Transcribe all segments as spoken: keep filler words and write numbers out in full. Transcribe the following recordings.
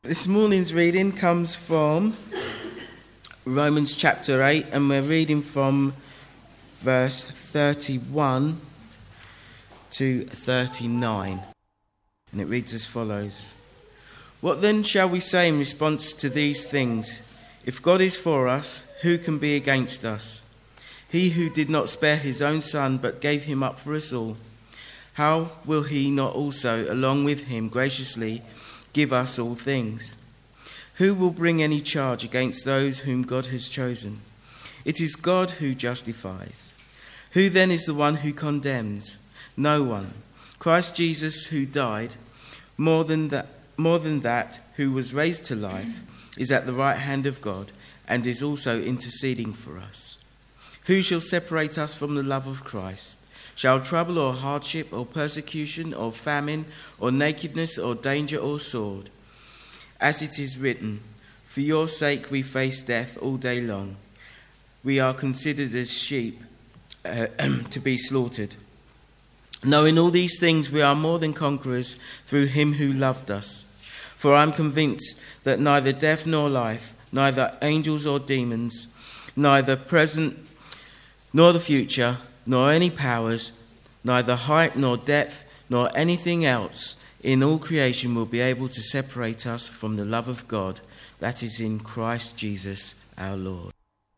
This morning's reading comes from Romans chapter eight, and we're reading from verse thirty-one to thirty-nine. And it reads as follows. What then shall we say in response to these things? If God is for us, who can be against us? He who did not spare his own son, but gave him up for us all, how will he not also, along with him, graciously give us all things? Who will bring any charge against those whom God has chosen? It is God who justifies. Who then is the one who condemns? No one. Christ Jesus, who died, more than that, more than that, who was raised to life, is at the right hand of God and is also interceding for us. Who shall separate us from the love of Christ? Shall trouble or hardship or persecution or famine or nakedness or danger or sword? As it is written, for your sake we face death all day long. We are considered as sheep uh, to be slaughtered. Knowing all these things, we are more than conquerors through him who loved us. For I am convinced that neither death nor life, neither angels or demons, neither present nor the future, nor any powers, neither height nor depth, nor anything else in all creation will be able to separate us from the love of God that is in Christ Jesus our Lord.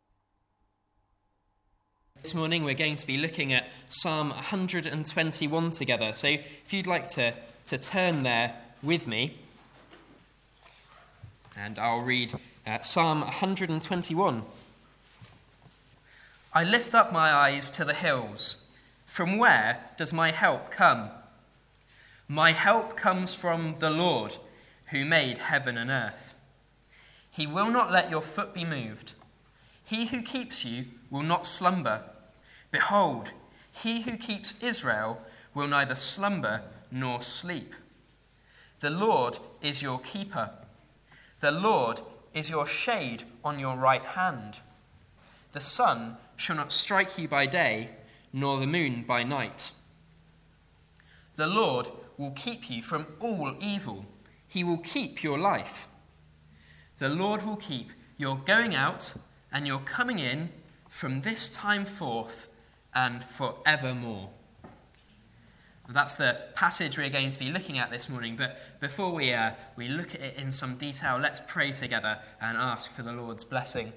This morning we're going to be looking at Psalm one hundred twenty-one together. So if you'd like to, to turn there with me, and I'll read uh, Psalm one hundred twenty-one. I lift up my eyes to the hills. From where does my help come? My help comes from the Lord, who made heaven and earth. He will not let your foot be moved. He who keeps you will not slumber. Behold, he who keeps Israel will neither slumber nor sleep. The Lord is your keeper. The Lord is your shade on your right hand. The sun shall not strike you by day, nor the moon by night. The Lord will keep you from all evil. He will keep your life. The Lord will keep your going out and your coming in from this time forth and forevermore. That's the passage we're going to be looking at this morning. But before we uh, we look at it in some detail, let's pray together and ask for the Lord's blessing.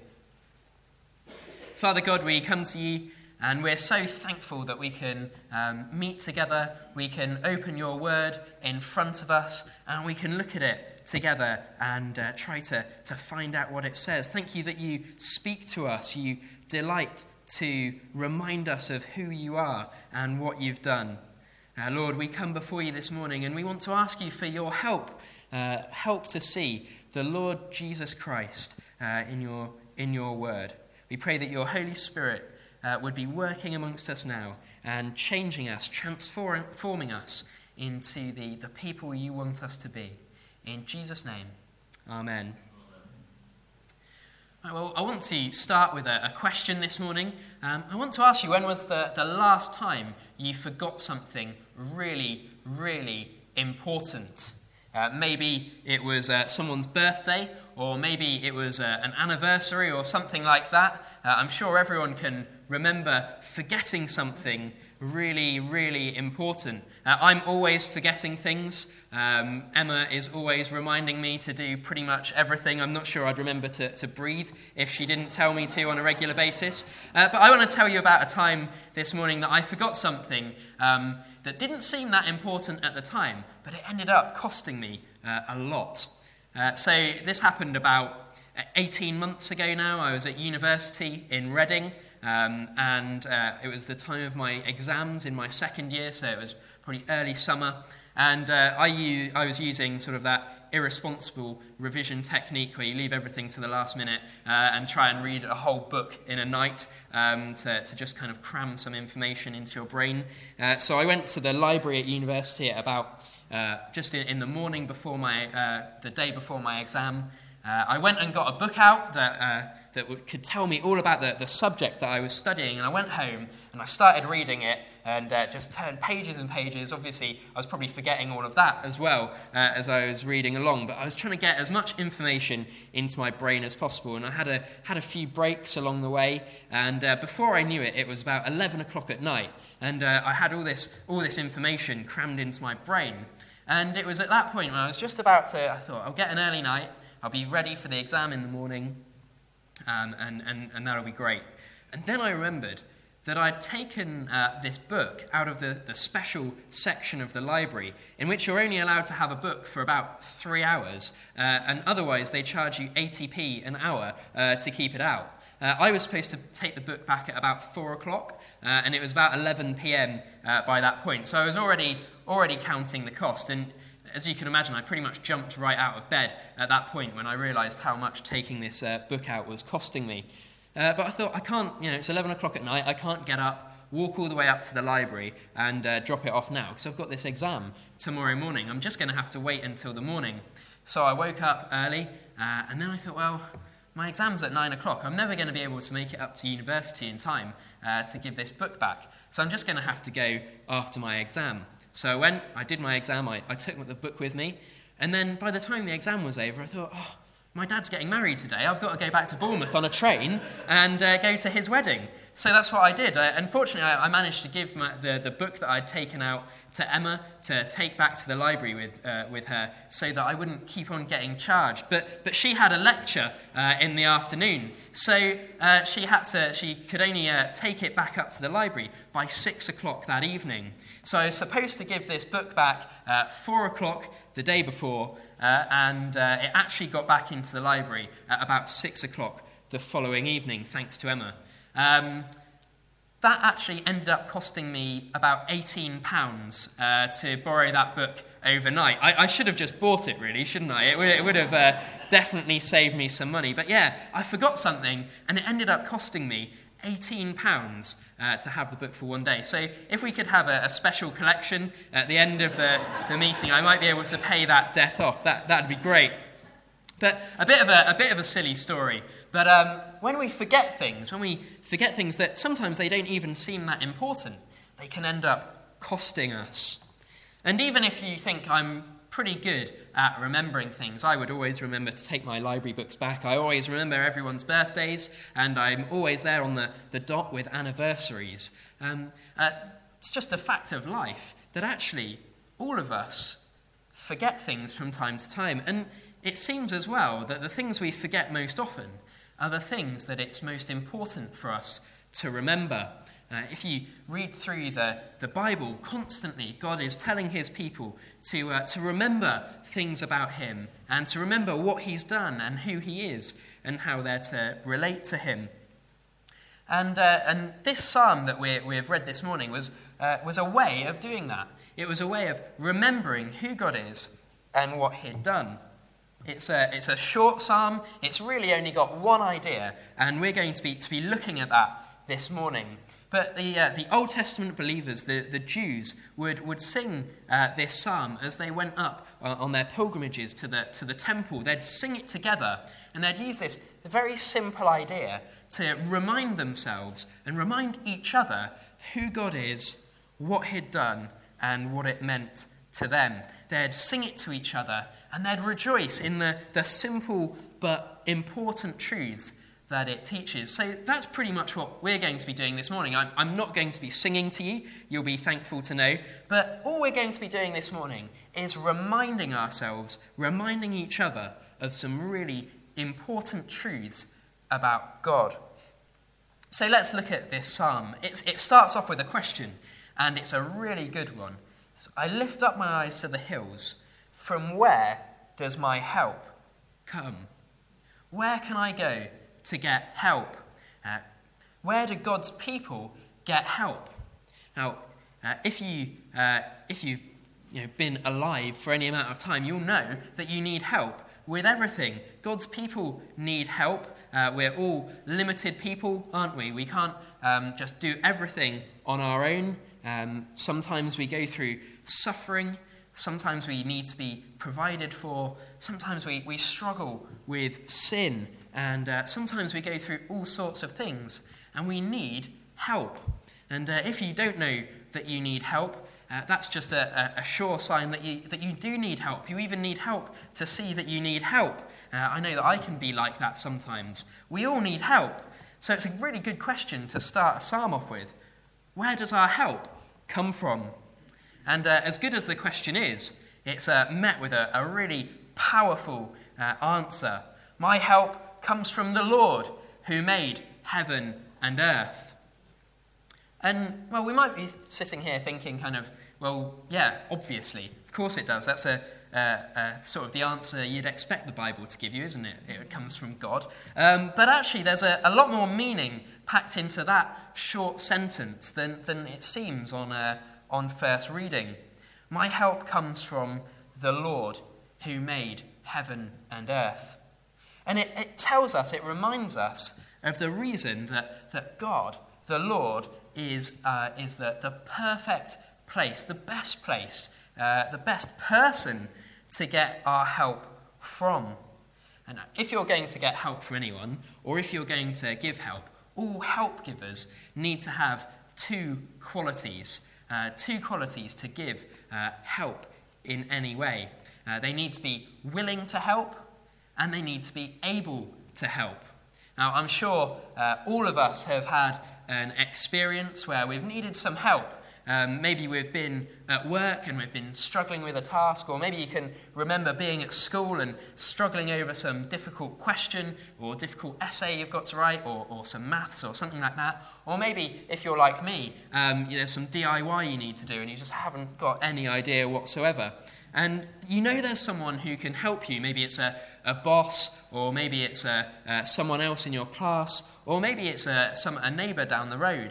Father God, we come to you and we're so thankful that we can um, meet together, we can open your word in front of us, and we can look at it together and uh, try to, to find out what it says. Thank you that you speak to us, you delight to remind us of who you are and what you've done. Uh, Lord, we come before you this morning and we want to ask you for your help, uh, help to see the Lord Jesus Christ uh, in your in your word. We pray that your Holy Spirit uh, would be working amongst us now and changing us, transforming us into the, the people you want us to be. In Jesus' name, amen. Right, well, I want to start with a, a question this morning. Um, I want to ask you, when was the, the last time you forgot something really, really important? Uh, maybe it was uh, someone's birthday, or maybe it was uh, an anniversary or something like that. Uh, I'm sure everyone can remember forgetting something really, really important. Uh, I'm always forgetting things. Um, Emma is always reminding me to do pretty much everything. I'm not sure I'd remember to, to breathe if she didn't tell me to on a regular basis. Uh, but I want to tell you about a time this morning that I forgot something um, that didn't seem that important at the time, but it ended up costing me uh, a lot. Uh, so this happened about eighteen months ago now. I was at university in Reading, um, and uh, it was the time of my exams in my second year, so it was probably early summer, and uh, I, u- I was using sort of that irresponsible revision technique where you leave everything to the last minute uh, and try and read a whole book in a night um, to, to just kind of cram some information into your brain. Uh, so I went to the library at university at about Uh, just in, in the morning before my, uh, the day before my exam, Uh, I went and got a book out that uh, that w- could tell me all about the, the subject that I was studying, and I went home and I started reading it and uh, just turned pages and pages. Obviously, I was probably forgetting all of that as well uh, as I was reading along, but I was trying to get as much information into my brain as possible, and I had a had a few breaks along the way, and uh, before I knew it, it was about eleven o'clock at night, and uh, I had all this all this information crammed into my brain. And it was at that point when I was just about to, I thought, I'll get an early night, I'll be ready for the exam in the morning, um, and, and, and that'll be great. And then I remembered that I'd taken uh, this book out of the, the special section of the library in which you're only allowed to have a book for about three hours, uh, and otherwise they charge you eighty p an hour uh, to keep it out. Uh, I was supposed to take the book back at about four o'clock, uh, and it was about eleven p.m. Uh, by that point. So I was already already counting the cost, and as you can imagine, I pretty much jumped right out of bed at that point when I realised how much taking this uh, book out was costing me. Uh, but I thought, I can't, you know, it's eleven o'clock at night, I can't get up, walk all the way up to the library and uh, drop it off now, because I've got this exam tomorrow morning. I'm just going to have to wait until the morning. So I woke up early, uh, and then I thought, well, my exam's at nine o'clock. I'm never going to be able to make it up to university in time uh, to give this book back. So I'm just going to have to go after my exam. So I went, I did my exam, I, I took the book with me, and then by the time the exam was over, I thought, oh, my dad's getting married today. I've got to go back to Bournemouth on a train and uh, go to his wedding. So that's what I did. Uh, unfortunately, I, I managed to give my, the, the book that I'd taken out to Emma to take back to the library with uh, with her so that I wouldn't keep on getting charged. But but she had a lecture uh, in the afternoon, so uh, she had to. She could only uh, take it back up to the library by six o'clock that evening. So I was supposed to give this book back at four o'clock the day before, uh, and uh, it actually got back into the library at about six o'clock the following evening, thanks to Emma. Um, that actually ended up costing me about eighteen pounds uh, to borrow that book overnight. I, I should have just bought it, really, shouldn't I? It would, it would have uh, definitely saved me some money. But yeah, I forgot something, and it ended up costing me eighteen pounds uh, to have the book for one day. So if we could have a, a special collection at the end of the, the meeting, I might be able to pay that debt off. That that'd be great. But a bit of a, a bit of a silly story. But um, when we forget things, when we forget things that sometimes they don't even seem that important, they can end up costing us. And even if you think I'm pretty good at remembering things, I would always remember to take my library books back. I always remember everyone's birthdays, and I'm always there on the, the dot with anniversaries. Um, uh, it's just a fact of life that actually all of us forget things from time to time. And it seems as well that the things we forget most often are the things that it's most important for us to remember. Uh, if you read through the, the Bible constantly, God is telling his people to, uh, to remember things about him and to remember what he's done and who he is and how they're to relate to him. And uh, and this psalm that we we've read this morning was uh, was a way of doing that. It was a way of remembering who God is and what he'd done. It's a, it's a short psalm. It's really only got one idea, and we're going to be to be looking at that this morning. But the uh, the Old Testament believers, the, the Jews, would would sing uh, this psalm as they went up uh, on their pilgrimages to the to the temple. They'd sing it together, and they'd use this very simple idea to remind themselves and remind each other who God is, what he'd done, and what it meant to them. They'd sing it to each other, and they'd rejoice in the, the simple but important truths that it teaches. So that's pretty much what we're going to be doing this morning. I'm, I'm not going to be singing to you, you'll be thankful to know, but all we're going to be doing this morning is reminding ourselves, reminding each other of some really important truths about God. So let's look at this psalm. It's, it starts off with a question, and it's a really good one. So, I lift up my eyes to the hills. From where does my help come? Where can I go to get help? Uh, where do God's people get help? Now, uh, if you uh, if you've you know, been alive for any amount of time, you'll know that you need help with everything. God's people need help. Uh, we're all limited people, aren't we? We can't um, just do everything on our own. Um, sometimes we go through suffering. Sometimes we need to be provided for. Sometimes we, we struggle with sin. And uh, sometimes we go through all sorts of things. And we need help. And uh, if you don't know that you need help, uh, that's just a, a, a sure sign that you, that you do need help. You even need help to see that you need help. Uh, I know that I can be like that sometimes. We all need help. So it's a really good question to start a psalm off with. Where does our help come from? And uh, as good as the question is, it's uh, met with a, a really powerful uh, answer. My help comes from the Lord who made heaven and earth. And, well, we might be sitting here thinking kind of, well, yeah, obviously, of course it does. That's a, a, a sort of the answer you'd expect the Bible to give you, isn't it? It comes from God. Um, but actually, there's a, a lot more meaning packed into that short sentence than, than it seems on a on first reading. My help comes from the Lord who made heaven and earth. And it, it tells us, it reminds us of the reason that, that God, the Lord, is, uh, is the, the perfect place, the best place, uh, the best person to get our help from. And if you're going to get help from anyone, or if you're going to give help, all help givers need to have two qualities. Uh, two qualities to give uh, help in any way. Uh, they need to be willing to help, and they need to be able to help. Now, I'm sure uh, all of us have had an experience where we've needed some help. Um, maybe we've been at work and we've been struggling with a task, or maybe you can remember being at school and struggling over some difficult question or difficult essay you've got to write, or, or some maths or something like that. Or maybe, if you're like me, um, there's some D I Y you need to do and you just haven't got any idea whatsoever. And you know there's someone who can help you. Maybe it's a, a boss, or maybe it's a, uh, someone else in your class, or maybe it's a, some, a neighbour down the road.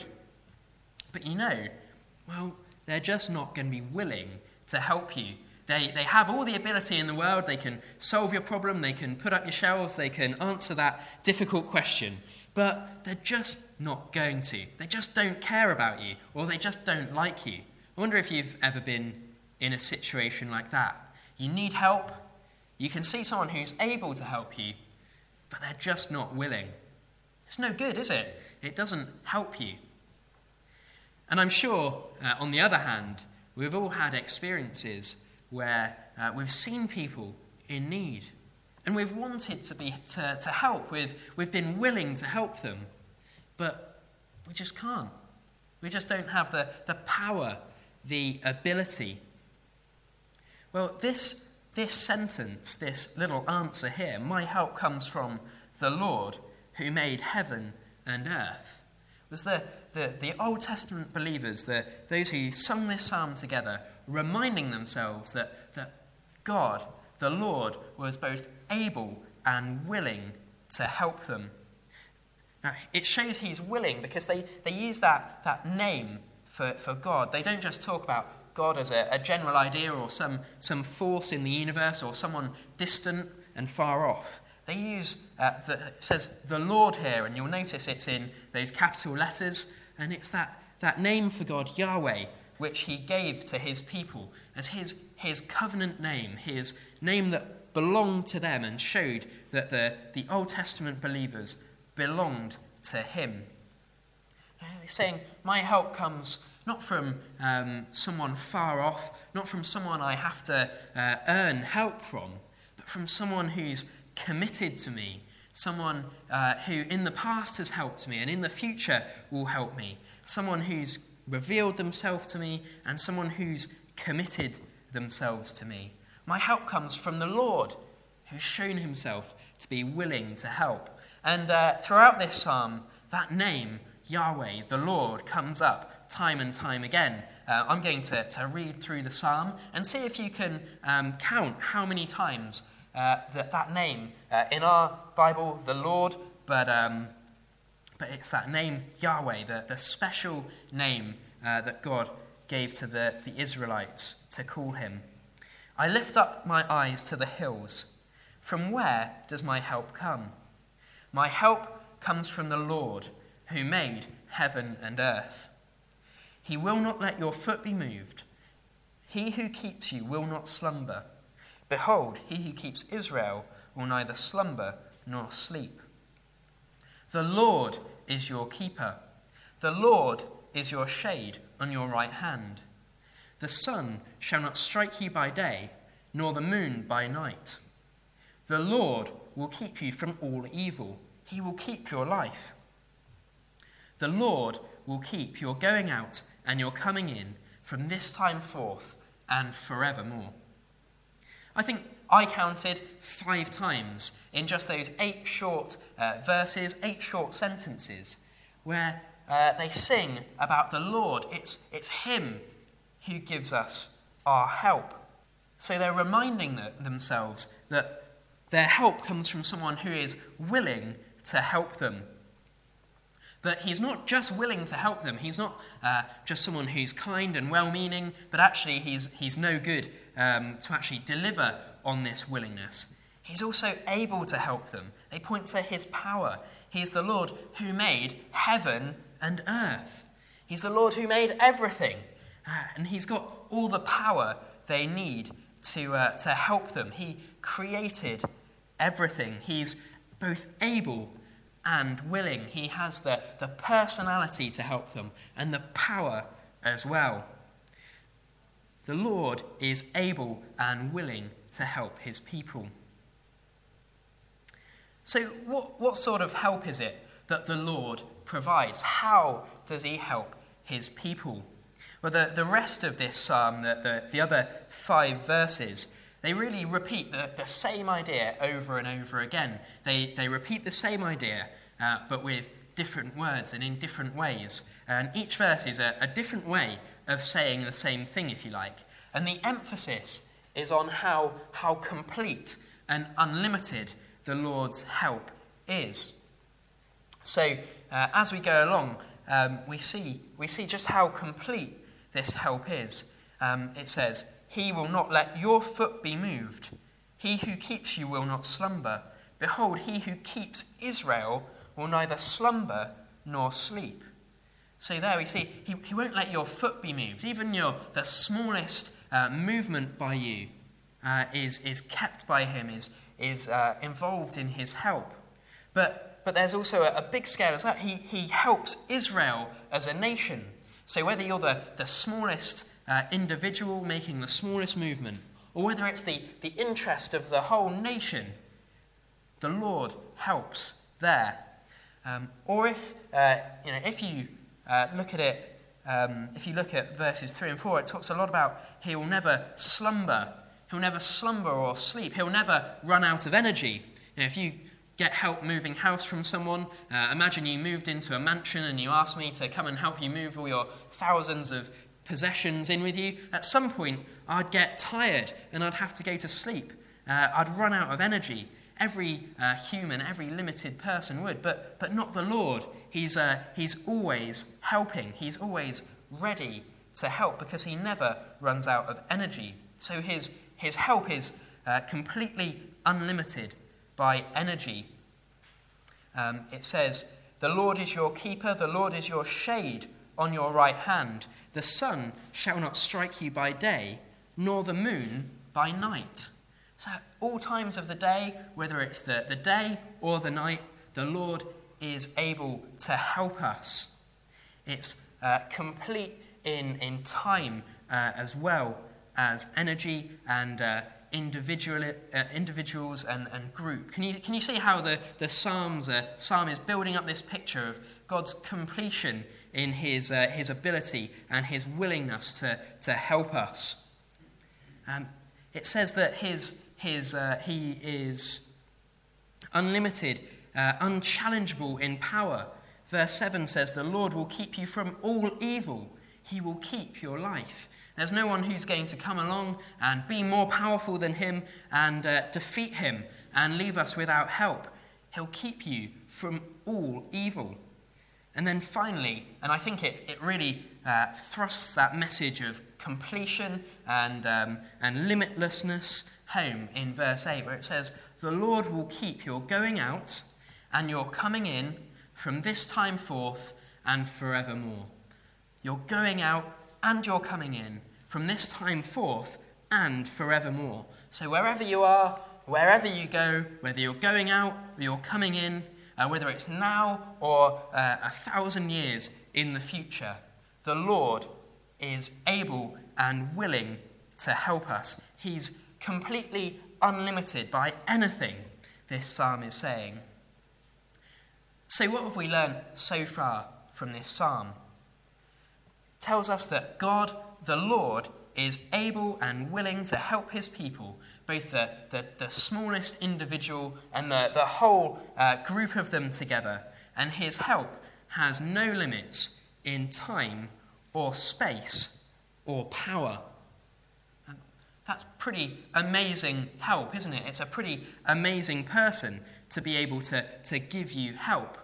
But you know, well, they're just not going to be willing to help you. They they have all the ability in the world. They can solve your problem. They can put up your shelves. They can answer that difficult question. But they're just not going to. They just don't care about you, or they just don't like you. I wonder if you've ever been in a situation like that. You need help. You can see someone who's able to help you, but they're just not willing. It's no good, is it? It doesn't help you. And I'm sure, uh, on the other hand, we've all had experiences where uh, we've seen people in need, and we've wanted to be to, to help. We've, we've been willing to help them, but we just can't. We just don't have the, the power, the ability. Well, this, this sentence, this little answer here, my help comes from the Lord who made heaven and earth, was the The, the Old Testament believers, the, those who sung this psalm together, reminding themselves that, that God, the Lord, was both able and willing to help them. Now, it shows he's willing because they, they use that, that name for, for God. They don't just talk about God as a, a general idea or some, some force in the universe or someone distant and far off. They use, uh, the, it says the Lord here, and you'll notice it's in those capital letters. And it's that, that name for God, Yahweh, which he gave to his people as his, his covenant name, his name that belonged to them and showed that the, the Old Testament believers belonged to him. He's saying, my help comes not from um, someone far off, not from someone I have to uh, earn help from, but from someone who's committed to me, someone uh, who in the past has helped me and in the future will help me, someone who's revealed themselves to me and someone who's committed themselves to me. My help comes from the Lord, who's shown himself to be willing to help. And uh, throughout this psalm, that name, Yahweh, the Lord, comes up time and time again. Uh, I'm going to, to read through the psalm and see if you can um, count how many times uh, that, that name, uh, in our Bible, the Lord, but um, but it's that name, Yahweh, the, the special name uh, that God gave to the, the Israelites to call him. I lift up my eyes to the hills. From where does my help come? My help comes from the Lord, who made heaven and earth. He will not let your foot be moved. he who keeps you will not slumber. Behold, he who keeps Israel will neither slumber nor sleep. The Lord is your keeper. The Lord is your shade on your right hand. The sun shall not strike you by day, nor the moon by night. The Lord will keep you from all evil. He will keep your life. The Lord will keep your going out and your coming in from this time forth and forevermore. I think I counted five times in just those eight short uh, verses, eight short sentences, where uh, they sing about the Lord. It's, it's him who gives us our help. So they're reminding the, themselves that their help comes from someone who is willing to help them. But he's not just willing to help them. He's not uh, just someone who's kind and well-meaning, but actually he's, he's no good um, to actually deliver on this willingness. He's also able to help them. They point to his power. He's the Lord who made heaven and earth. He's the Lord who made everything. Uh, and he's got all the power they need to, uh, to help them. He created everything. He's both able and willing. He has the, the personality to help them and the power as well. The Lord is able and willing to help his people. So what, what sort of help is it that the Lord provides? How does he help his people? Well, the, the rest of this psalm, the, the, the other five verses, they really repeat the, the same idea over and over again. They, they repeat the same idea, uh, but with different words and in different ways. And each verse is a, a different way of saying the same thing, if you like. And the emphasis is on how, how complete and unlimited the Lord's help is. So, uh, as we go along, um, we see we see just how complete this help is. Um, it says, "He will not let your foot be moved. He who keeps you will not slumber. Behold, he who keeps Israel will neither slumber nor sleep." So there we see, he, he won't let your foot be moved. Even your the smallest uh, movement by you uh, is, is kept by him, is, is uh, involved in his help. But, but there's also a, a big scale as that. He, he helps Israel as a nation. So whether you're the, the smallest uh, individual making the smallest movement, or whether it's the, the interest of the whole nation, the Lord helps there. Um, or if uh, you know, if you uh, look at it, um, if you look at verses three and four, it talks a lot about he will never slumber, he'll never slumber or sleep, he'll never run out of energy. You know, if you get help moving house from someone, uh, imagine you moved into a mansion and you asked me to come and help you move all your thousands of possessions in with you. At some point, I'd get tired and I'd have to go to sleep. Uh, I'd run out of energy. Every uh, human, every limited person would, but but not the Lord. He's uh, he's always helping. He's always ready to help because he never runs out of energy. So his his help is uh, completely unlimited by energy. Um, it says, "The Lord is your keeper. The Lord is your shade on your right hand. The sun shall not strike you by day, nor the moon by night." So at all times of the day, whether it's the, the day or the night, the Lord is able to help us. It's uh, complete in, in time uh, as well as energy and uh, individual, uh, individuals and, and group. Can you, can you see how the, the Psalms, uh, Psalm is building up this picture of God's completion in his, uh, his ability and his willingness to, to help us? Um, it says that his His, uh, he is unlimited, uh, unchallengeable in power. Verse seven says, "The Lord will keep you from all evil. He will keep your life." There's no one who's going to come along and be more powerful than him and uh, defeat him and leave us without help. He'll keep you from all evil. And then finally, and I think it, it really uh, thrusts that message of completion and, um, and limitlessness home in verse eight, where it says, "The Lord will keep your going out and your coming in from this time forth and forevermore." Your going out and your coming in from this time forth and forevermore. So wherever you are, wherever you go, whether you're going out or you're coming in, uh, whether it's now or uh, a thousand years in the future, the Lord is able and willing to help us. He's completely unlimited by anything, this psalm is saying. So what have we learned so far from this psalm? It tells us that God, the Lord, is able and willing to help his people, both the, the, the smallest individual and the, the whole uh, group of them together. And his help has no limits in time or space or power. And that's pretty amazing help, isn't it? It's a pretty amazing person to be able to, to give you help.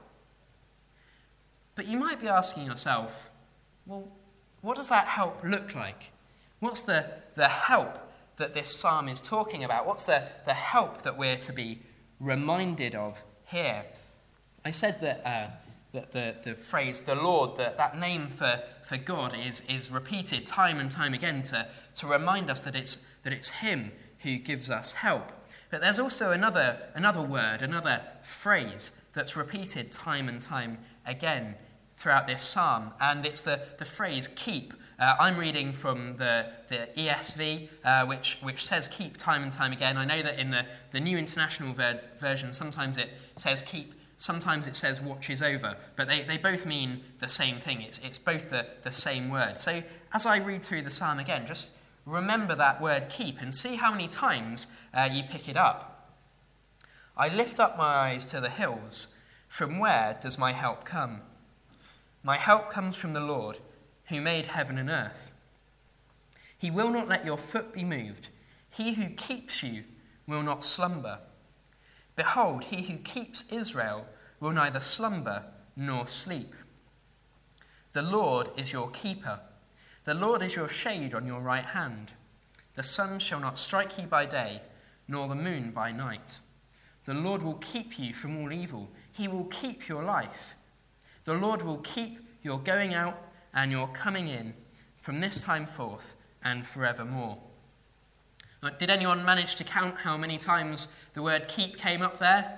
But you might be asking yourself, well, what does that help look like? What's the, the help that this psalm is talking about? What's the, the help that we're to be reminded of here? I said that, uh, that the, the phrase, the Lord, that, that name for, for God is, is repeated time and time again to, to remind us that it's, that it's him who gives us help. But there's also another, another word, another phrase that's repeated time and time again throughout this psalm, and it's the, the phrase keep. Uh, I'm reading from the, the E S V, uh, which, which says keep time and time again. I know that in the, the New International ver- Version, sometimes it says keep, sometimes it says watches over, but they, they both mean the same thing. It's, it's both the, the same word. So as I read through the psalm again, just remember that word keep and see how many times uh, you pick it up. I lift up my eyes to the hills. From where does my help come? My help comes from the Lord, who made heaven and earth. He will not let your foot be moved. He who keeps you will not slumber. Behold, he who keeps Israel will neither slumber nor sleep. The Lord is your keeper. The Lord is your shade on your right hand. The sun shall not strike you by day, nor the moon by night. The Lord will keep you from all evil. He will keep your life. The Lord will keep your going out and your coming in from this time forth and forevermore. Now, did anyone manage to count how many times the word keep came up there?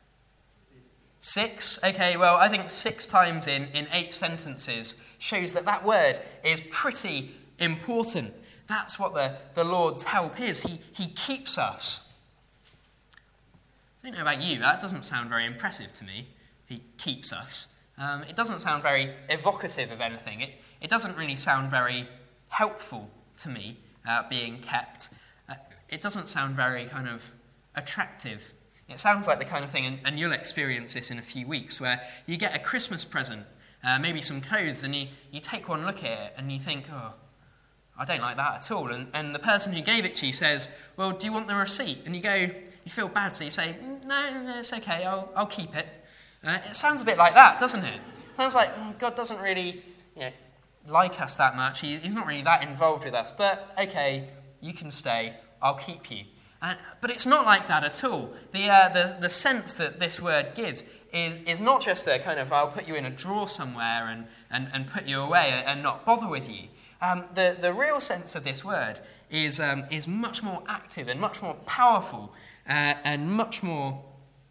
Six? Okay, well, I think six times in, in eight sentences shows that that word is pretty important. That's what the, the Lord's help is. He, he keeps us. I don't know about you, that doesn't sound very impressive to me. He keeps us. Um, it doesn't sound very evocative of anything. It, it doesn't really sound very helpful to me, uh, being kept. Uh, it doesn't sound very kind of attractive. It sounds like the kind of thing, and, and you'll experience this in a few weeks, where you get a Christmas present, uh, maybe some clothes, and you, you take one look at it and you think, oh, I don't like that at all. And, and the person who gave it to you says, well, do you want the receipt? And you go, you feel bad, so you say, no, no, it's okay, I'll, I'll keep it. Uh, it sounds a bit like that, doesn't it? It sounds like oh, God doesn't really you know, like us that much. He, he's not really that involved with us. But, okay, you can stay. I'll keep you. Uh, but it's not like that at all. The, uh, the the sense that this word gives is, is not just a kind of, I'll put you in a drawer somewhere and, and, and put you away and not bother with you. Um, the, the real sense of this word is, um, is much more active and much more powerful uh, and much more...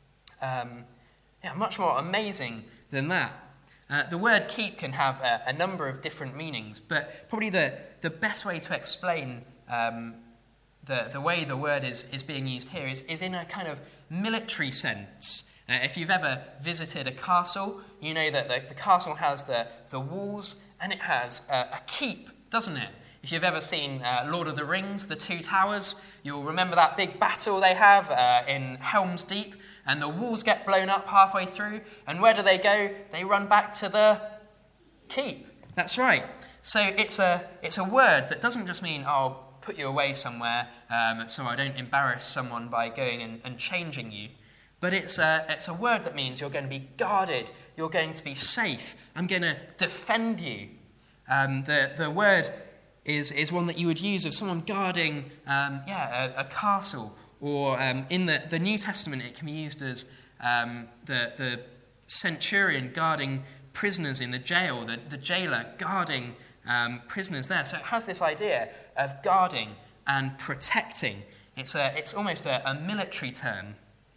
Um, Yeah, much more amazing than that. Uh, the word keep can have a, a number of different meanings, but probably the, the best way to explain um, the, the way the word is, is being used here is, is in a kind of military sense. Uh, if you've ever visited a castle, you know that the, the castle has the, the walls and it has a, a keep, doesn't it? If you've ever seen uh, Lord of the Rings, the Two Towers, you'll remember that big battle they have uh, in Helm's Deep. And the walls get blown up halfway through. And where do they go? They run back to the keep. That's right. So it's a it's a word that doesn't just mean, oh, I'll put you away somewhere um, so I don't embarrass someone by going and, and changing you. But it's a, it's a word that means you're going to be guarded. You're going to be safe. I'm going to defend you. Um, the, the word is, is one that you would use of someone guarding um, yeah, a, a castle. Or um, in the, the New Testament, it can be used as um, the, the centurion guarding prisoners in the jail, the, the jailer guarding um, prisoners there. So it has this idea of guarding and protecting. It's, a, it's almost a, a military term.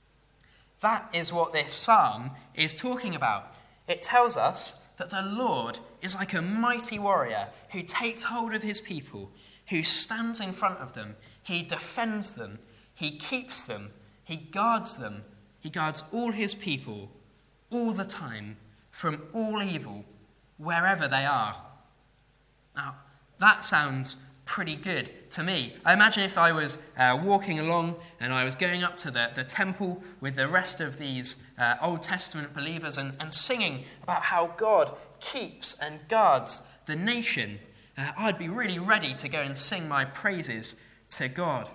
That is what this psalm is talking about. It tells us that the Lord is like a mighty warrior who takes hold of his people, who stands in front of them. He defends them. He keeps them. He guards them. He guards all his people all the time from all evil, wherever they are. Now, that sounds pretty good to me. I imagine if I was uh, walking along and I was going up to the, the temple with the rest of these uh, Old Testament believers and, and singing about how God keeps and guards the nation, uh, I'd be really ready to go and sing my praises to God.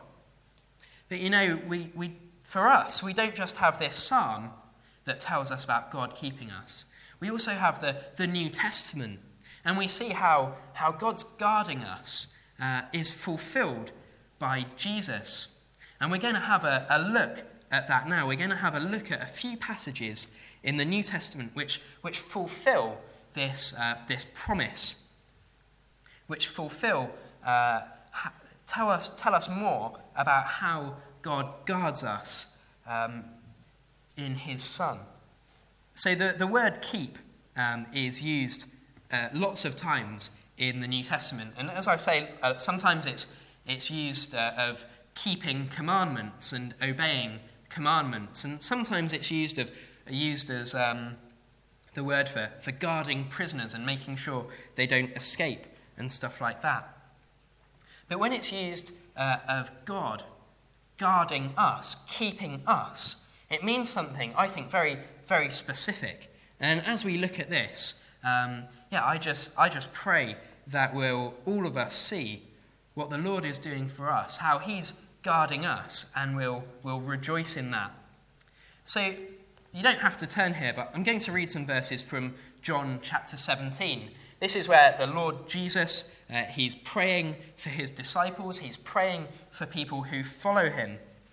But you know, we, we for us, we don't just have this psalm that tells us about God keeping us. We also have the, the New Testament, and we see how, how God's guarding us uh, is fulfilled by Jesus. And we're going to have a, a look at that now. We're going to have a look at a few passages in the New Testament which, which fulfill this, uh, this promise, which fulfill, uh, ha- tell us, tell us more about how God guards us um, in his Son. So the, the word keep um, is used uh, lots of times in the New Testament. And as I say, uh, sometimes it's, it's used uh, of keeping commandments and obeying commandments. And sometimes it's used, of, used as um, the word for, for guarding prisoners and making sure they don't escape and stuff like that. But when it's used uh, of God guarding us, keeping us, it means something, I think, very, very specific. And as we look at this, um, yeah, I just, I just pray that we'll all of us see what the Lord is doing for us, how he's guarding us, and we'll, we'll rejoice in that. So you don't have to turn here, but I'm going to read some verses from John chapter seventeen. This is where the Lord Jesus, uh, he's praying for his disciples, he's praying for people who follow him.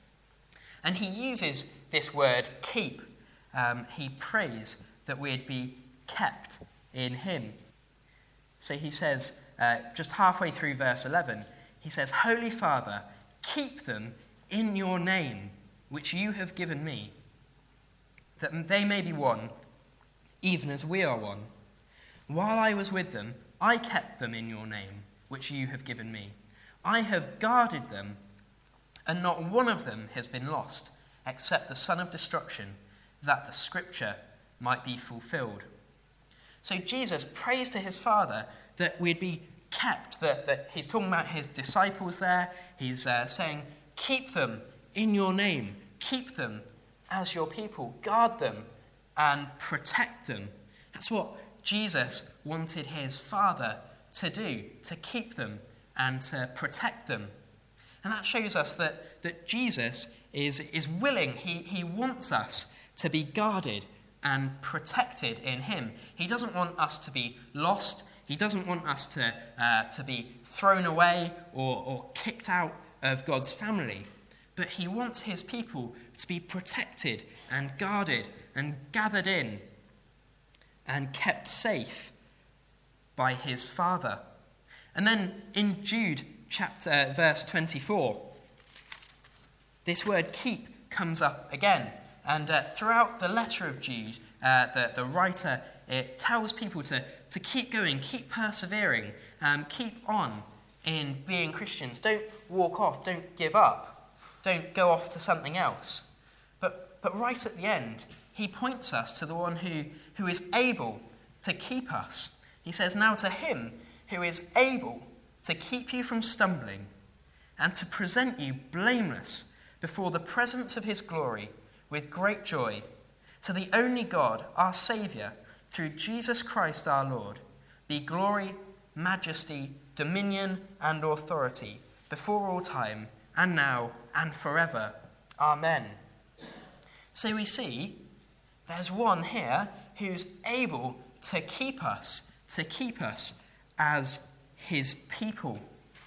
And he uses this word, keep. Um, he prays that we'd be kept in him. So he says, uh, just halfway through verse eleven, he says, Holy Father, keep them in your name, which you have given me, that they may be one, even as we are one. While I was with them, I kept them in your name, which you have given me. I have guarded them, and not one of them has been lost, except the son of destruction, that the scripture might be fulfilled. So Jesus prays to his Father that we'd be kept, that, that he's talking about his disciples there. He's uh, saying, keep them in your name, keep them as your people, guard them and protect them. That's what Jesus wanted his Father to do, to keep them and to protect them. And that shows us that, that Jesus is, is willing, he, he wants us to be guarded and protected in him. He doesn't want us to be lost. He doesn't want us to, uh, to be thrown away or, or kicked out of God's family. But he wants his people to be protected and guarded and gathered in and kept safe by his Father. And then in Jude chapter verse twenty-four, this word keep comes up again. And uh, throughout the letter of Jude, uh, the, the writer, it tells people to, to keep going, keep persevering, um, keep on in being Christians. Don't walk off, don't give up, don't go off to something else. But, but right at the end, he points us to the one who, who is able to keep us. He says, now to him who is able to keep you from stumbling and to present you blameless before the presence of his glory with great joy, to the only God, our Saviour, through Jesus Christ our Lord, be glory, majesty, dominion, and authority before all time, and now, and forever. Amen. So we see there's one here who's able to keep us, to keep us as his people.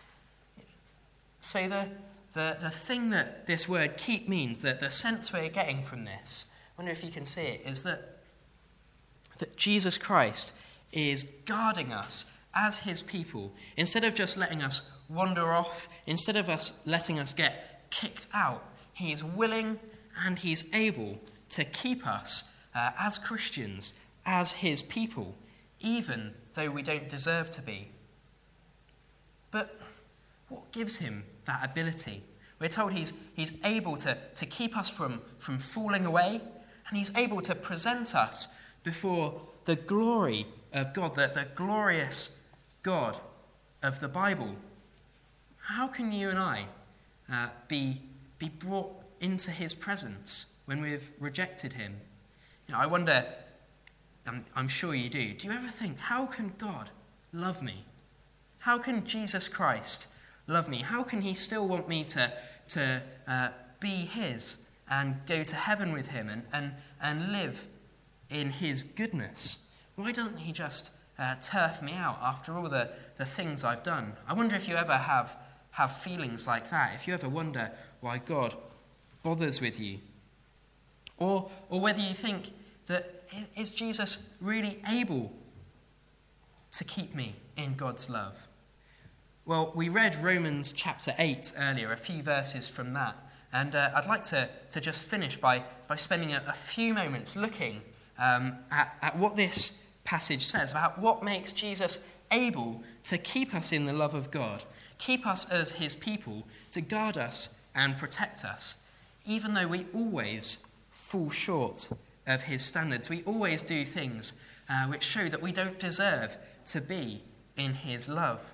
So the, the, the thing that this word keep means, that the sense we're getting from this, I wonder if you can see it, is that, that Jesus Christ is guarding us as his people, instead of just letting us wander off, instead of us letting us get kicked out, he is willing and he's able to keep us uh, as Christians, as his people, even though we don't deserve to be. But what gives him that ability? We're told he's, he's able to, to keep us from, from falling away, and he's able to present us before the glory of God, the, the glorious God of the Bible. How can you and I uh, be, be brought into his presence when we've rejected him? You know, I wonder, I'm, I'm sure you do, do you ever think, how can God love me? How can Jesus Christ love me? How can he still want me to, to uh, be his and go to heaven with him and, and, and live in his goodness? Why doesn't he just uh, turf me out after all the, the things I've done? I wonder if you ever have, have feelings like that, if you ever wonder why God bothers with you. Or, or whether you think that, is Jesus really able to keep me in God's love? Well, we read Romans chapter eight earlier, a few verses from that. And uh, I'd like to, to just finish by, by spending a, a few moments looking um, at, at what this passage says about what makes Jesus able to keep us in the love of God, keep us as his people, to guard us and protect us, even though we always fall short of his standards. We always do things uh, which show that we don't deserve to be in his love.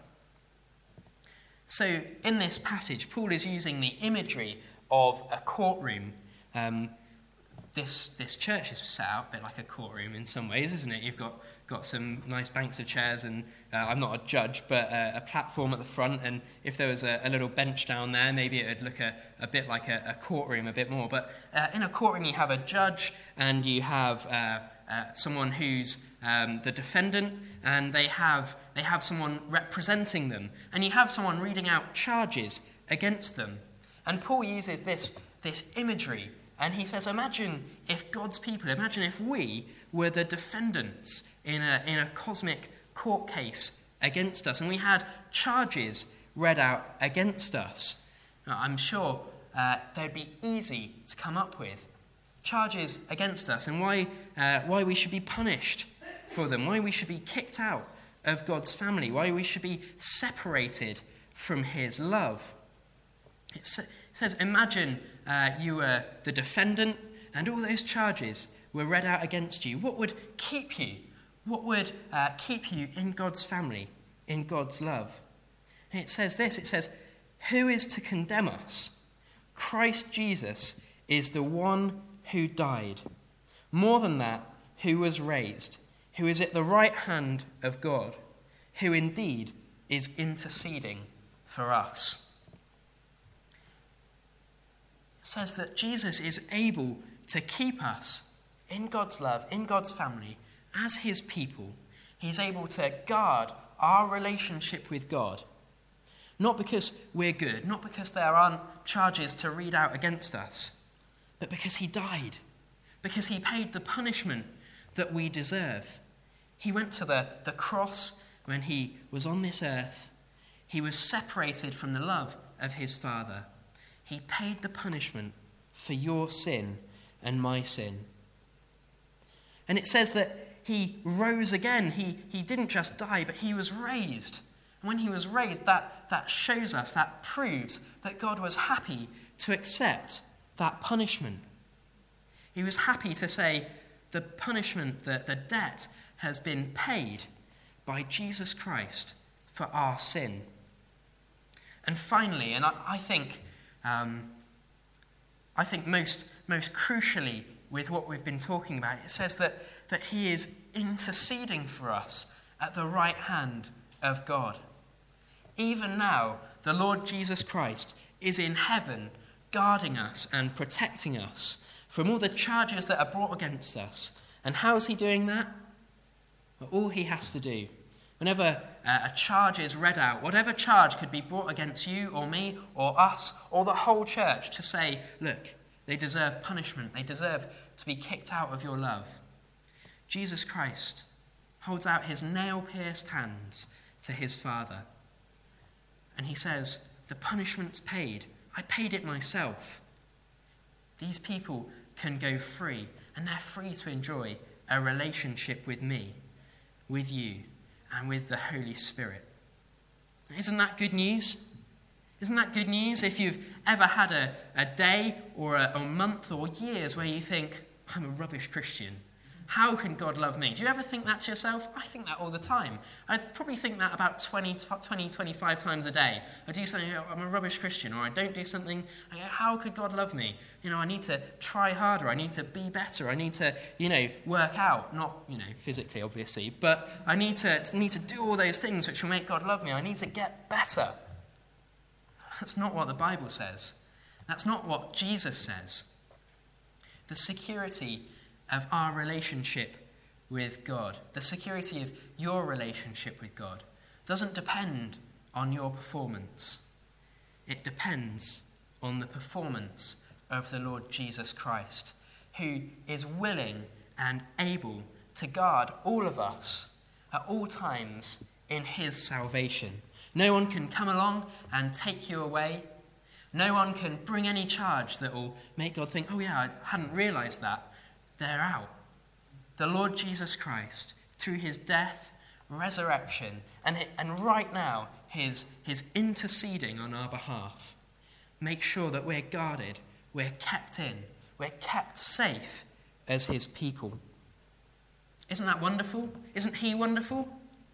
So in this passage, Paul is using the imagery of a courtroom. Um, this this church is set out a bit like a courtroom in some ways, isn't it? You've got, got some nice banks of chairs and, uh, I'm not a judge, but uh, a platform at the front, and if there was a, a little bench down there, maybe it would look a, a bit like a, a courtroom a bit more. But uh, in a courtroom you have a judge and you have uh, uh, someone who's um, the defendant, and they have they have someone representing them, and you have someone reading out charges against them. And Paul uses this, this imagery, and he says, imagine if God's people, imagine if we were the defendants in a, in a cosmic court case against us, and we had charges read out against us. Now, I'm sure uh, they'd be easy to come up with. Charges against us, and why, uh, why we should be punished for them, why we should be kicked out of God's family, why we should be separated from his love. It says, imagine uh, you were the defendant and all those charges were read out against you. What would keep you? What would uh, keep you in God's family, in God's love? And it says this, it says, who is to condemn us? Christ Jesus is the one who died. More than that, who was raised, who is at the right hand of God, who indeed is interceding for us. It says that Jesus is able to keep us in God's love, in God's family, as his people. He's able to guard our relationship with God. Not because we're good, not because there aren't charges to read out against us, but because he died, because he paid the punishment that we deserve. He went to the, the cross when he was on this earth. He was separated from the love of his Father. He paid the punishment for your sin and my sin. And it says that he rose again. He, he didn't just die, but he was raised. And when he was raised, that, that shows us, that proves that God was happy to accept that punishment. He was happy to say, the punishment, the, the debt has been paid by Jesus Christ for our sin. And finally, and I, I think um, I think most, most crucially with what we've been talking about, it says that, that he is interceding for us at the right hand of God. Even now, the Lord Jesus Christ is in heaven guarding us and protecting us from all the charges that are brought against us. And how is he doing that? Well, all he has to do, whenever uh, a charge is read out, whatever charge could be brought against you or me or us or the whole church, to say, look, they deserve punishment, they deserve to be kicked out of your love. Jesus Christ holds out his nail-pierced hands to his Father. And he says, the punishment's paid. I paid it myself. These people can go free, and they're free to enjoy a relationship with me, with you, and with the Holy Spirit. Isn't that good news? Isn't that good news? If you've ever had a, a day or a, a month or years where you think, I'm a rubbish Christian, how can God love me? Do you ever think that to yourself? I think that all the time. I probably think that about twenty, twenty, twenty-five times a day. I do something, I'm a rubbish Christian, or I don't do something, I go, how could God love me? You know, I need to try harder, I need to be better, I need to, you know, work out, not, you know, physically, obviously, but I need to, need to do all those things which will make God love me. I need to get better. That's not what the Bible says. That's not what Jesus says. The security of our relationship with God, the security of your relationship with God, doesn't depend on your performance. It depends on the performance of the Lord Jesus Christ, who is willing and able to guard all of us at all times in his salvation. No one can come along and take you away. No one can bring any charge that will make God think, oh yeah, I hadn't realised that. They're out. The Lord Jesus Christ, through his death, resurrection, and, and right now, his, his interceding on our behalf, makes sure that we're guarded, we're kept in, we're kept safe as his people. Isn't that wonderful? Isn't he wonderful?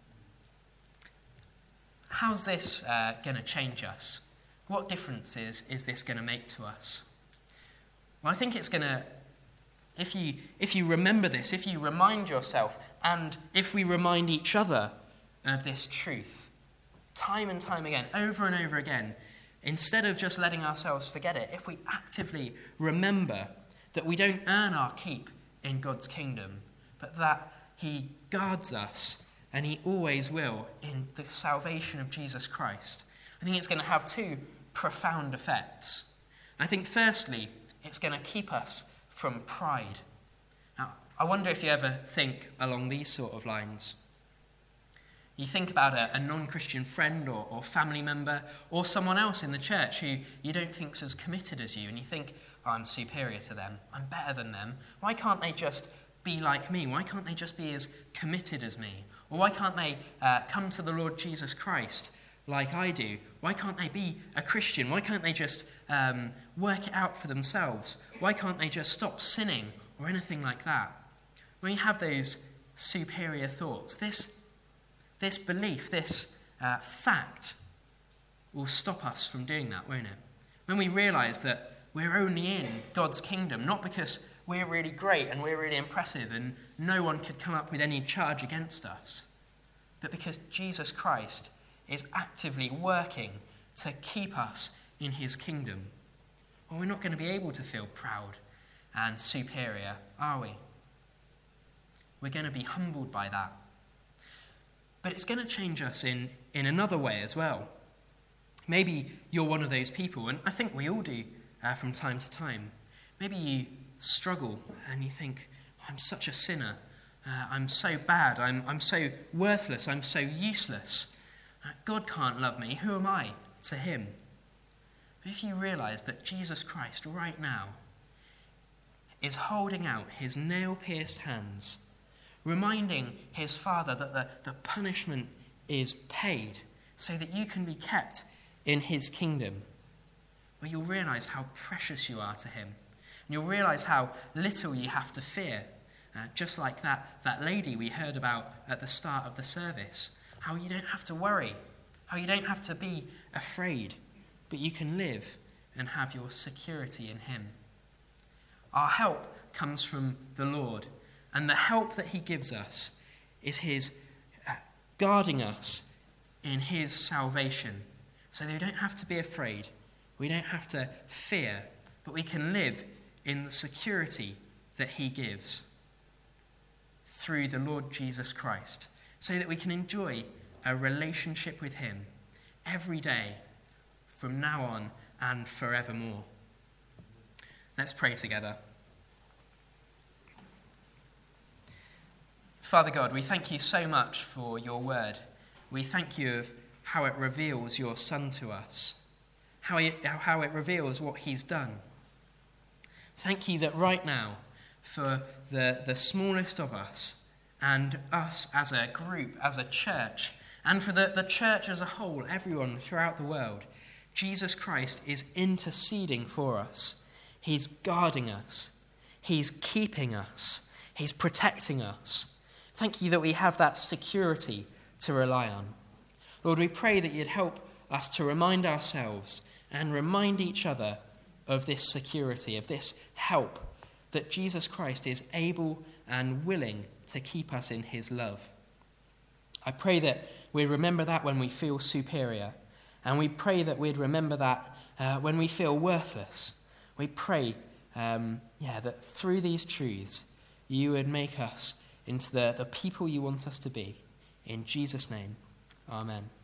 How's this uh, going to change us? What differences is this going to make to us? Well, I think it's going to, if you if you remember this, if you remind yourself, and if we remind each other of this truth, time and time again, over and over again, instead of just letting ourselves forget it, if we actively remember that we don't earn our keep in God's kingdom, but that he guards us, and he always will, in the salvation of Jesus Christ, I think it's going to have two profound effects. I think, firstly, it's going to keep us from pride. Now, I wonder if you ever think along these sort of lines. You think about a, a non-Christian friend or, or family member or someone else in the church who you don't think's as committed as you, and you think, oh, I'm superior to them, I'm better than them. Why can't they just be like me? Why can't they just be as committed as me? Or why can't they uh, come to the Lord Jesus Christ like I do? Why can't they be a Christian? Why can't they just um, work it out for themselves? Why can't they just stop sinning or anything like that? When you have those superior thoughts, this, this belief, this uh, fact will stop us from doing that, won't it? When we realise that we're only in God's kingdom, not because we're really great and we're really impressive and no one could come up with any charge against us, but because Jesus Christ is actively working to keep us in his kingdom. Well, we're not going to be able to feel proud and superior, are we? We're going to be humbled by that. But it's going to change us in, in another way as well. Maybe you're one of those people, and I think we all do uh, from time to time. Maybe you struggle and you think, I'm such a sinner. Uh, I'm so bad. I'm, I'm so worthless. I'm so useless. Uh, God can't love me. Who am I to him? But if you realise that Jesus Christ right now is holding out his nail-pierced hands, reminding his Father that the, the punishment is paid so that you can be kept in his kingdom, well, you'll realise how precious you are to him. And you'll realise how little you have to fear. Uh, just like that, that lady we heard about at the start of the service. How you don't have to worry. How you don't have to be afraid. But you can live and have your security in him. Our help comes from the Lord. And the help that he gives us is his uh, guarding us in his salvation. So that we don't have to be afraid. We don't have to fear. But we can live in the security that he gives through the Lord Jesus Christ, so that we can enjoy a relationship with him every day from now on and forevermore. Let's pray together. Father God, we thank you so much for your word. We thank you of how it reveals your Son to us, how it, how it reveals what he's done. Thank you that right now, for the, the smallest of us, and us as a group, as a church, and for the, the church as a whole, everyone throughout the world, Jesus Christ is interceding for us. He's guarding us. He's keeping us. He's protecting us. Thank you that we have that security to rely on. Lord, we pray that you'd help us to remind ourselves and remind each other of this security, of this help, that Jesus Christ is able and willing to keep us in his love. I pray that we remember that when we feel superior, and we pray that we'd remember that uh, when we feel worthless. We pray, um, yeah, that through these truths, you would make us into the, the people you want us to be. In Jesus' name, amen.